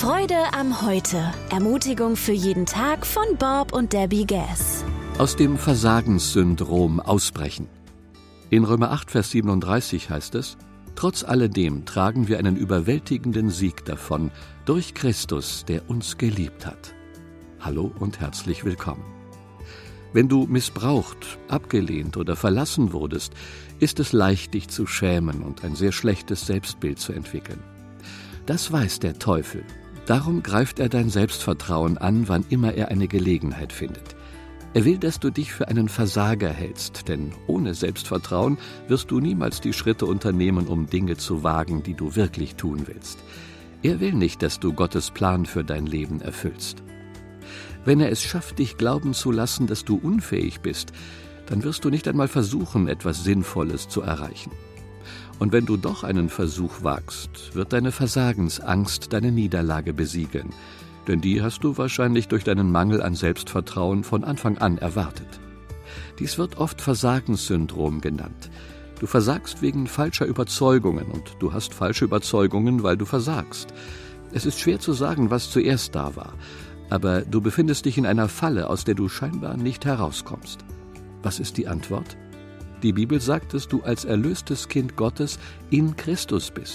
Freude am Heute. Ermutigung für jeden Tag von Bob und Debbie Gass. Aus dem Versagenssyndrom ausbrechen. In Römer 8, Vers 37 heißt es: Trotz alledem tragen wir einen überwältigenden Sieg davon, durch Christus, der uns geliebt hat. Hallo und herzlich willkommen. Wenn du missbraucht, abgelehnt oder verlassen wurdest, ist es leicht, dich zu schämen und ein sehr schlechtes Selbstbild zu entwickeln. Das weiß der Teufel. Darum greift er dein Selbstvertrauen an, wann immer er eine Gelegenheit findet. Er will, dass du dich für einen Versager hältst, denn ohne Selbstvertrauen wirst du niemals die Schritte unternehmen, um Dinge zu wagen, die du wirklich tun willst. Er will nicht, dass du Gottes Plan für dein Leben erfüllst. Wenn er es schafft, dich glauben zu lassen, dass du unfähig bist, dann wirst du nicht einmal versuchen, etwas Sinnvolles zu erreichen. Und wenn du doch einen Versuch wagst, wird deine Versagensangst deine Niederlage besiegeln, denn die hast du wahrscheinlich durch deinen Mangel an Selbstvertrauen von Anfang an erwartet. Dies wird oft Versagenssyndrom genannt. Du versagst wegen falscher Überzeugungen und du hast falsche Überzeugungen, weil du versagst. Es ist schwer zu sagen, was zuerst da war, aber du befindest dich in einer Falle, aus der du scheinbar nicht herauskommst. Was ist die Antwort? Die Bibel sagt, dass du als erlöstes Kind Gottes in Christus bist.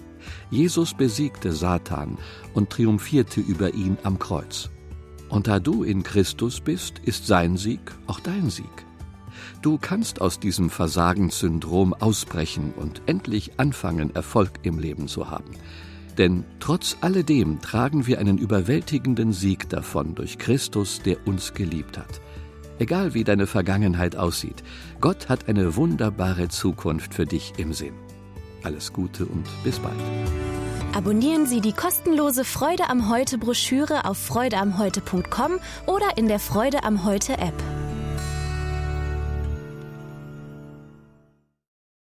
Jesus besiegte Satan und triumphierte über ihn am Kreuz. Und da du in Christus bist, ist sein Sieg auch dein Sieg. Du kannst aus diesem Versagenssyndrom ausbrechen und endlich anfangen, Erfolg im Leben zu haben. Denn trotz alledem tragen wir einen überwältigenden Sieg davon durch Christus, der uns geliebt hat. Egal wie deine Vergangenheit aussieht, Gott hat eine wunderbare Zukunft für dich im Sinn. Alles Gute und bis bald. Abonnieren Sie die kostenlose Freude am Heute Broschüre auf freudeamheute.com oder in der Freude am Heute App.